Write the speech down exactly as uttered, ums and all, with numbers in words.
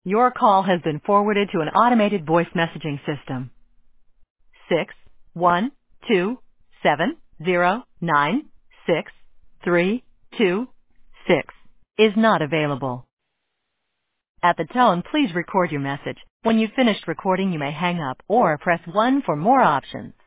Your call has been forwarded to an automated voice messaging system. Six one two seven zero nine six three two six is not available. At the tone, please record your message. When you've finished recording, you may hang up or press one for more options.